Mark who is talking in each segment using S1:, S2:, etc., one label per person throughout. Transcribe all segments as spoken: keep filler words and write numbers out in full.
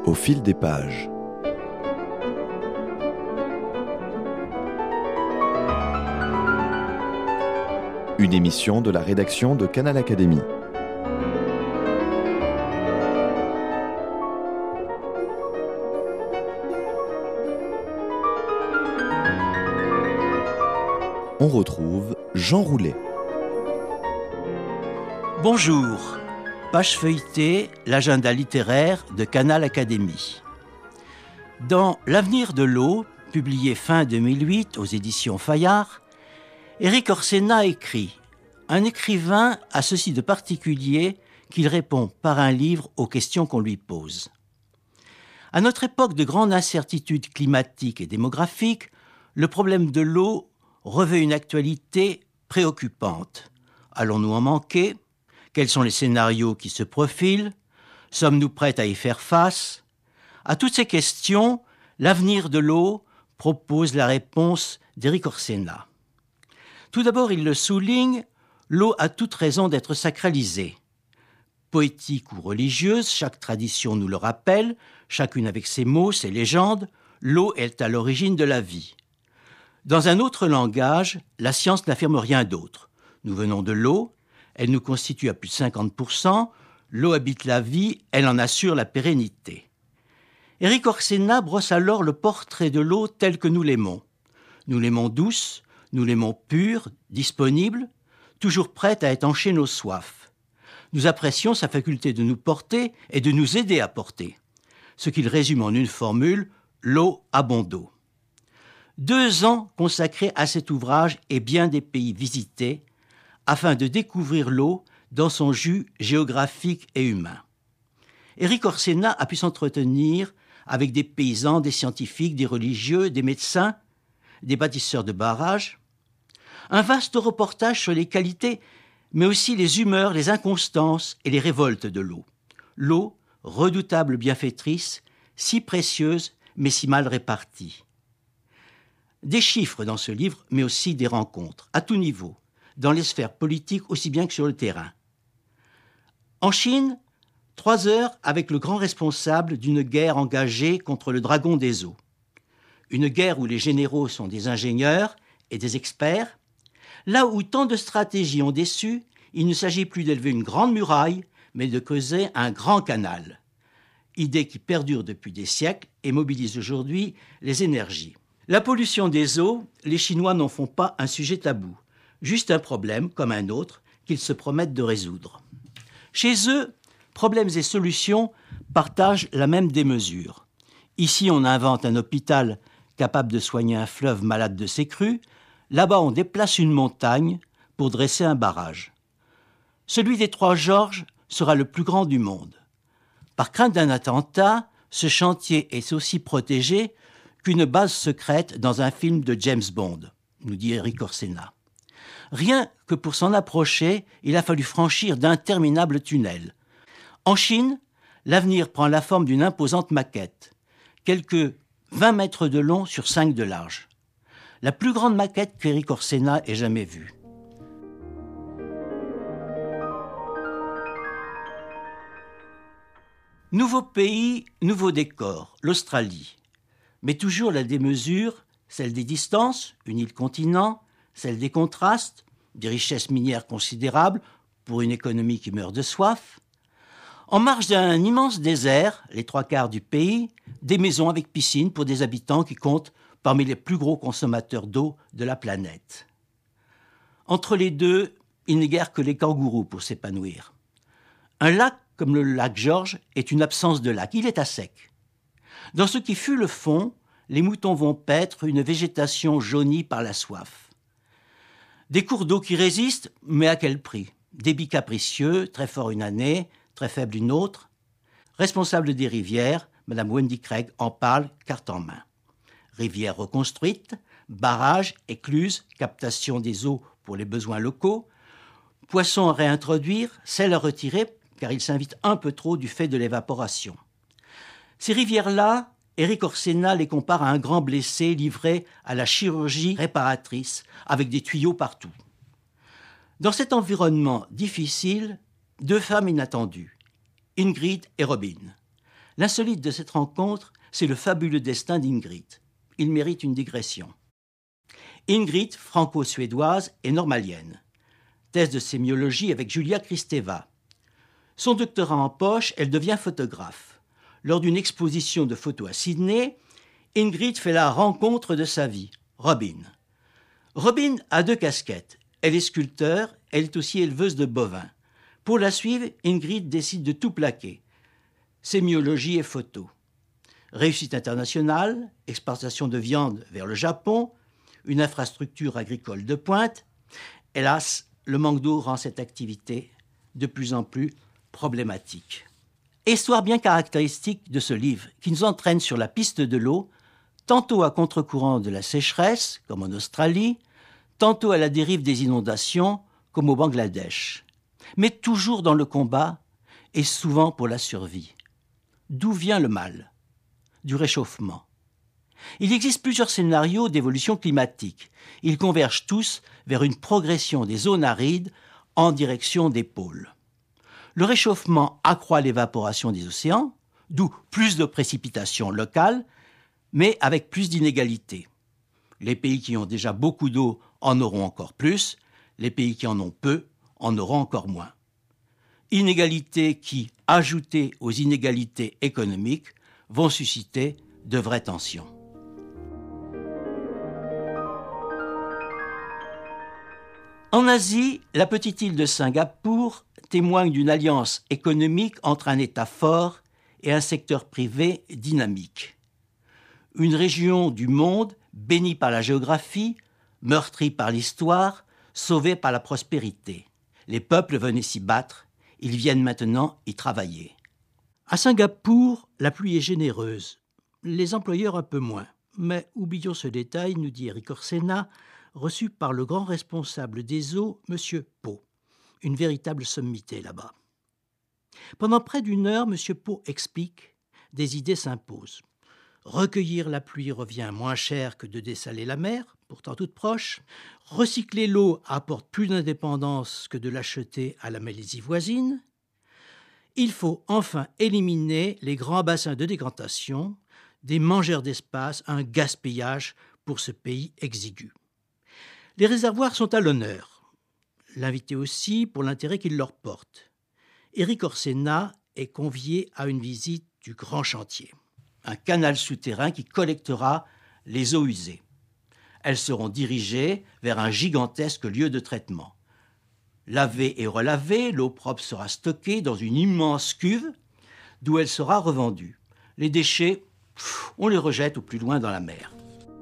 S1: Au fil des pages. Une émission de la rédaction de Canal Académie. On retrouve Jean Roulet.
S2: Bonjour, page feuilletée, l'agenda littéraire de Canal Académie. Dans L'avenir de l'eau, publié fin deux mille huit aux éditions Fayard, Erik Orsenna écrit « Un écrivain a ceci de particulier qu'il répond par un livre aux questions qu'on lui pose. » À notre époque de grande incertitude climatique et démographique, le problème de l'eau revêt une actualité préoccupante. Allons-nous en manquer ? Quels sont les scénarios qui se profilent ? Sommes-nous prêts à y faire face ? À toutes ces questions, L'avenir de l'eau propose la réponse d'Erik Orsenna. Tout d'abord, il le souligne, l'eau a toute raison d'être sacralisée. Poétique ou religieuse, chaque tradition nous le rappelle, chacune avec ses mots, ses légendes, l'eau est à l'origine de la vie. Dans un autre langage, la science n'affirme rien d'autre. Nous venons de l'eau, elle nous constitue à plus de cinquante pour cent, l'eau habite la vie, elle en assure la pérennité. Erik Orsenna brosse alors le portrait de l'eau tel que nous l'aimons. Nous l'aimons douce, nous l'aimons pure, disponible, toujours prête à étancher nos soifs. Nous apprécions sa faculté de nous porter et de nous aider à porter. Ce qu'il résume en une formule, l'eau a bon dos. Deux ans consacrés à cet ouvrage et bien des pays visités, afin de découvrir l'eau dans son jus géographique et humain. Erik Orsenna a pu s'entretenir avec des paysans, des scientifiques, des religieux, des médecins, des bâtisseurs de barrages. Un vaste reportage sur les qualités, mais aussi les humeurs, les inconstances et les révoltes de l'eau. L'eau, redoutable bienfaitrice, si précieuse, mais si mal répartie. Des chiffres dans ce livre, mais aussi des rencontres, à tout niveau, dans les sphères politiques aussi bien que sur le terrain. En Chine, trois heures avec le grand responsable d'une guerre engagée contre le dragon des eaux. Une guerre où les généraux sont des ingénieurs et des experts. Là où tant de stratégies ont déçu, il ne s'agit plus d'élever une grande muraille, mais de creuser un grand canal. Idée qui perdure depuis des siècles et mobilise aujourd'hui les énergies. La pollution des eaux, les Chinois n'en font pas un sujet tabou. Juste un problème, comme un autre, qu'ils se promettent de résoudre. Chez eux, problèmes et solutions partagent la même démesure. Ici, on invente un hôpital capable de soigner un fleuve malade de ses crues. Là-bas, on déplace une montagne pour dresser un barrage. Celui des Trois Georges sera le plus grand du monde. Par crainte d'un attentat, ce chantier est aussi protégé qu'une base secrète dans un film de James Bond, nous dit Erik Orsenna. Rien que pour s'en approcher, il a fallu franchir d'interminables tunnels. En Chine, l'avenir prend la forme d'une imposante maquette, quelques vingt mètres de long sur cinq de large. La plus grande maquette qu'Erik Orsenna ait jamais vue. Nouveau pays, nouveau décor, l'Australie. Mais toujours la démesure, celle des distances, une île-continent, celle des contrastes, des richesses minières considérables pour une économie qui meurt de soif. En marge d'un immense désert, les trois quarts du pays, des maisons avec piscine pour des habitants qui comptent parmi les plus gros consommateurs d'eau de la planète. Entre les deux, il n'est guère que les kangourous pour s'épanouir. Un lac comme le lac George est une absence de lac, il est à sec. Dans ce qui fut le fond, les moutons vont paître une végétation jaunie par la soif. Des cours d'eau qui résistent, mais à quel prix ? Débit capricieux, très fort une année, très faible une autre. Responsable des rivières, Madame Wendy Craig en parle carte en main. Rivières reconstruites, barrages, écluses, captation des eaux pour les besoins locaux, poissons à réintroduire, sel à retirer, car ils s'invitent un peu trop du fait de l'évaporation. Ces rivières-là, Erik Orsenna les compare à un grand blessé livré à la chirurgie réparatrice, avec des tuyaux partout. Dans cet environnement difficile, deux femmes inattendues, Ingrid et Robin. L'insolite de cette rencontre, c'est le fabuleux destin d'Ingrid. Il mérite une digression. Ingrid, franco-suédoise, est normalienne. Thèse de sémiologie avec Julia Kristeva. Son doctorat en poche, elle devient photographe. Lors d'une exposition de photos à Sydney, Ingrid fait la rencontre de sa vie, Robin. Robin a deux casquettes. Elle est sculpteur, elle est aussi éleveuse de bovins. Pour la suivre, Ingrid décide de tout plaquer. Sémiologie et photo. Réussite internationale, exportation de viande vers le Japon, une infrastructure agricole de pointe. Hélas, le manque d'eau rend cette activité de plus en plus problématique. Histoire bien caractéristique de ce livre qui nous entraîne sur la piste de l'eau, tantôt à contre-courant de la sécheresse, comme en Australie, tantôt à la dérive des inondations, comme au Bangladesh. Mais toujours dans le combat et souvent pour la survie. D'où vient le mal ? Du réchauffement. Il existe plusieurs scénarios d'évolution climatique. Ils convergent tous vers une progression des zones arides en direction des pôles. Le réchauffement accroît l'évaporation des océans, d'où plus de précipitations locales, mais avec plus d'inégalités. Les pays qui ont déjà beaucoup d'eau en auront encore plus, les pays qui en ont peu en auront encore moins. Inégalités qui, ajoutées aux inégalités économiques, vont susciter de vraies tensions. En Asie, la petite île de Singapour témoigne d'une alliance économique entre un État fort et un secteur privé dynamique. Une région du monde bénie par la géographie, meurtrie par l'histoire, sauvée par la prospérité. Les peuples venaient s'y battre, ils viennent maintenant y travailler. À Singapour, la pluie est généreuse, les employeurs un peu moins. Mais oublions ce détail, nous dit Eric Orsena, reçu par le grand responsable des eaux, M. Pau. Une véritable sommité là-bas. Pendant près d'une heure, M. Pau explique, des idées s'imposent. Recueillir la pluie revient moins cher que de dessaler la mer, pourtant toute proche. Recycler l'eau apporte plus d'indépendance que de l'acheter à la Malaisie voisine. Il faut enfin éliminer les grands bassins de décantation, des mangeurs d'espace, un gaspillage pour ce pays exigu. Les réservoirs sont à l'honneur. L'invité aussi pour l'intérêt qu'ils leur portent. Eric Orsena est convié à une visite du grand chantier. Un canal souterrain qui collectera les eaux usées. Elles seront dirigées vers un gigantesque lieu de traitement. Lavée et relavée, l'eau propre sera stockée dans une immense cuve d'où elle sera revendue. Les déchets, on les rejette au plus loin dans la mer.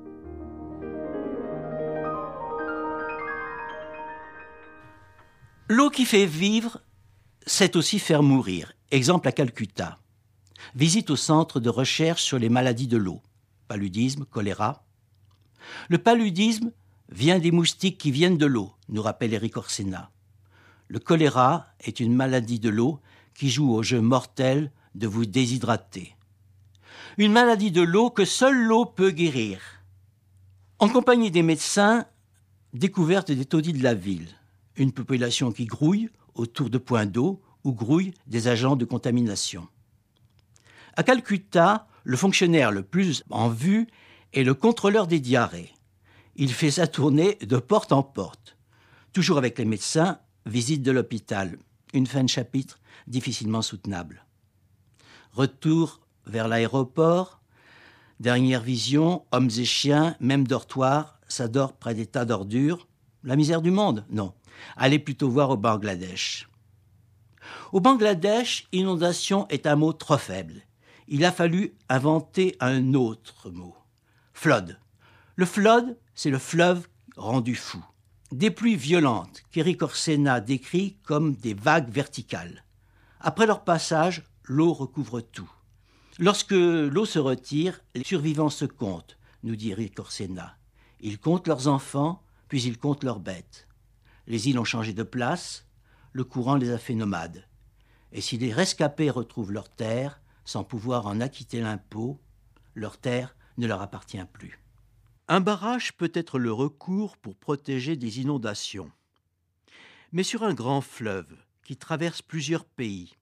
S2: L'eau qui fait vivre, c'est aussi faire mourir. Exemple à Calcutta. Visite au centre de recherche sur les maladies de l'eau. Paludisme, choléra. Le paludisme vient des moustiques qui viennent de l'eau, nous rappelle Eric Orsena. Le choléra est une maladie de l'eau qui joue au jeu mortel de vous déshydrater. Une maladie de l'eau que seule l'eau peut guérir. En compagnie des médecins, découverte des taudis de la ville. Une population qui grouille autour de points d'eau où grouillent des agents de contamination. À Calcutta, le fonctionnaire le plus en vue est le contrôleur des diarrhées. Il fait sa tournée de porte en porte. Toujours avec les médecins, visite de l'hôpital. Une fin de chapitre difficilement soutenable. Retour vers l'aéroport. Dernière vision, hommes et chiens, même dortoir, ça dort près des tas d'ordures. La misère du monde? Non. Allez plutôt voir au Bangladesh. Au Bangladesh, inondation est un mot trop faible. Il a fallu inventer un autre mot. Flood. Le flood, c'est le fleuve rendu fou. Des pluies violentes qu'Eric Orsena décrit comme des vagues verticales. Après leur passage, l'eau recouvre tout. Lorsque l'eau se retire, les survivants se comptent, nous dit Eric Orsena. Ils comptent leurs enfants, puis ils comptent leurs bêtes. Les îles ont changé de place, le courant les a fait nomades. Et si les rescapés retrouvent leur terre, sans pouvoir en acquitter l'impôt, leur terre ne leur appartient plus. Un barrage peut être le recours pour protéger des inondations. Mais sur un grand fleuve qui traverse plusieurs pays,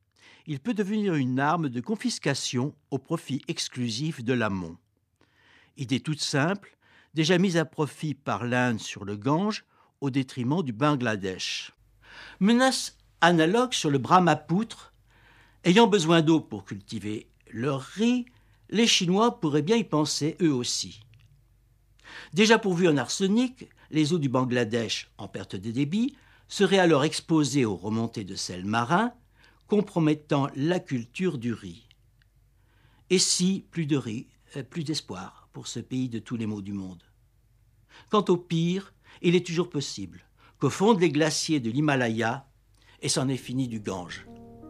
S2: il peut devenir une arme de confiscation au profit exclusif de l'Amont. Idée toute simple, déjà mise à profit par l'Inde sur le Gange au détriment du Bangladesh. Menace analogue sur le Brahmapoutre. Ayant besoin d'eau pour cultiver leur riz, les Chinois pourraient bien y penser eux aussi. Déjà pourvus en arsenic, les eaux du Bangladesh, en perte de débit, seraient alors exposées aux remontées de sel marin, compromettant la culture du riz. Et si plus de riz, plus d'espoir pour ce pays de tous les maux du monde. Quant au pire, il est toujours possible qu'au fond des glaciers de l'Himalaya, et c'en est fini du Gange.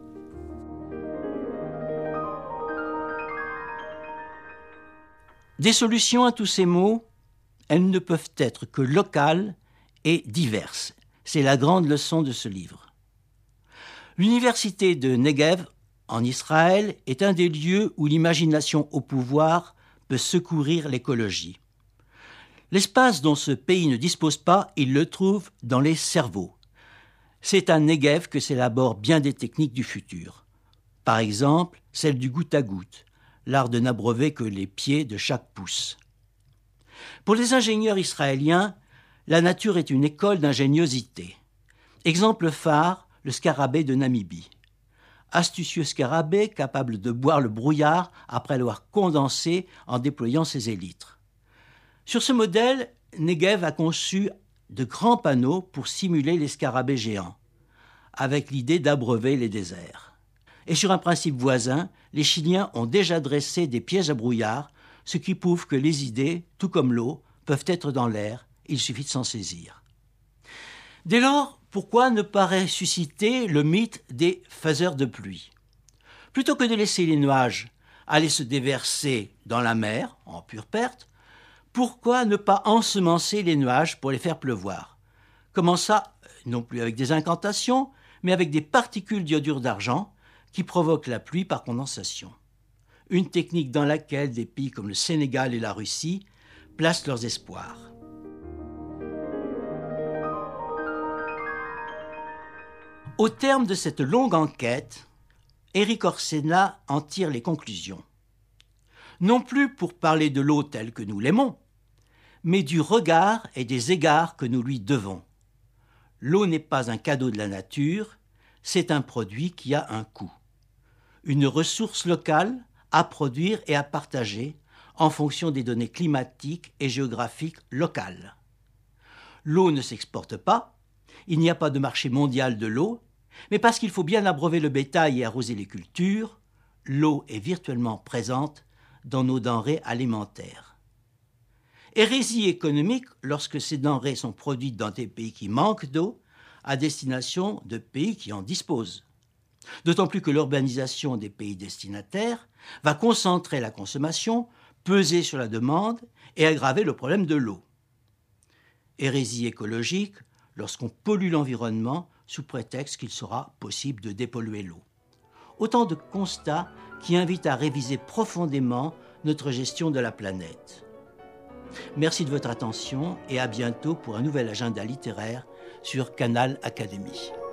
S2: Des solutions à tous ces maux, elles ne peuvent être que locales et diverses. C'est la grande leçon de ce livre. L'université de Negev, en Israël, est un des lieux où l'imagination au pouvoir peut secourir l'écologie. L'espace dont ce pays ne dispose pas, il le trouve dans les cerveaux. C'est à Negev que s'élaborent bien des techniques du futur. Par exemple, celle du goutte à goutte, l'art de n'abreuver que les pieds de chaque pouce. Pour les ingénieurs israéliens, la nature est une école d'ingéniosité. Exemple phare, le scarabée de Namibie. Astucieux scarabée capable de boire le brouillard après l'avoir condensé en déployant ses élytres. Sur ce modèle, Negev a conçu de grands panneaux pour simuler les scarabées géants, avec l'idée d'abreuver les déserts. Et sur un principe voisin, les Chiliens ont déjà dressé des pièges à brouillard, ce qui prouve que les idées, tout comme l'eau, peuvent être dans l'air, il suffit de s'en saisir. Dès lors, pourquoi ne pas ressusciter le mythe des faiseurs de pluie ? Plutôt que de laisser les nuages aller se déverser dans la mer, en pure perte, pourquoi ne pas ensemencer les nuages pour les faire pleuvoir ? Comment ça ? Non plus avec des incantations, mais avec des particules d'iodure d'argent qui provoquent la pluie par condensation. Une technique dans laquelle des pays comme le Sénégal et la Russie placent leurs espoirs. Au terme de cette longue enquête, Erik Orsenna en tire les conclusions. Non plus pour parler de l'eau telle que nous l'aimons, mais du regard et des égards que nous lui devons. L'eau n'est pas un cadeau de la nature, c'est un produit qui a un coût. Une ressource locale à produire et à partager en fonction des données climatiques et géographiques locales. L'eau ne s'exporte pas, il n'y a pas de marché mondial de l'eau, mais parce qu'il faut bien abreuver le bétail et arroser les cultures, l'eau est virtuellement présente dans nos denrées alimentaires. Hérésie économique lorsque ces denrées sont produites dans des pays qui manquent d'eau à destination de pays qui en disposent. D'autant plus que l'urbanisation des pays destinataires va concentrer la consommation, peser sur la demande et aggraver le problème de l'eau. Hérésie écologique lorsqu'on pollue l'environnement sous prétexte qu'il sera possible de dépolluer l'eau. Autant de constats qui invitent à réviser profondément notre gestion de la planète. Merci de votre attention et à bientôt pour un nouvel agenda littéraire sur Canal Académie.